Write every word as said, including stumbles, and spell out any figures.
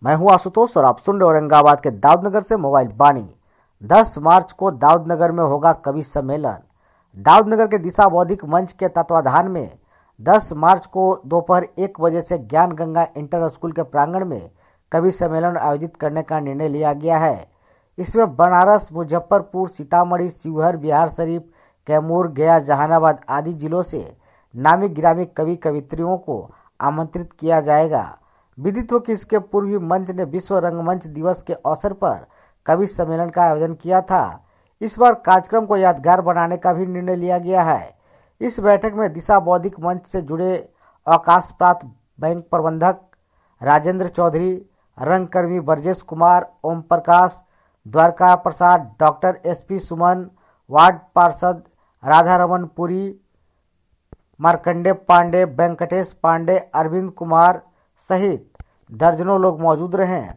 मैं हूं आशुतोष और आप सुन रहे औरंगाबाद के दाऊदनगर से मोबाइल बानी। दस मार्च को दाऊदनगर में होगा कवि सम्मेलन। दाऊदनगर के दिशा बौद्धिक मंच के तत्वाधान में दस मार्च को दोपहर एक बजे से ज्ञान गंगा इंटर स्कूल के प्रांगण में कवि सम्मेलन आयोजित करने का निर्णय लिया गया है। इसमें बनारस, मुजफ्फरपुर, सीतामढ़ी, शिवहर, बिहार शरीफ, कैमूर, गया, जहानाबाद आदि जिलों से नामी गिरामी कवि कवित्रियों को आमंत्रित किया जाएगा। विदित हो कि इसके पूर्व ही मंच ने विश्व रंगमंच दिवस के अवसर पर कवि सम्मेलन का आयोजन किया था। इस बार कार्यक्रम को यादगार बनाने का भी निर्णय लिया गया है। इस बैठक में दिशा बौद्धिक मंच से जुड़े अवकाश प्राप्त बैंक प्रबंधक राजेंद्र चौधरी, रंगकर्मी Brajesh Kumar, Om Prakash, Dwarka Prasad, doctor S P Suman, ward पार्षद राधा रमन पुरी, मार्कंडे पांडे, वेंकटेश पांडे, अरविंद कुमार सहित दर्जनों लोग मौजूद रहे।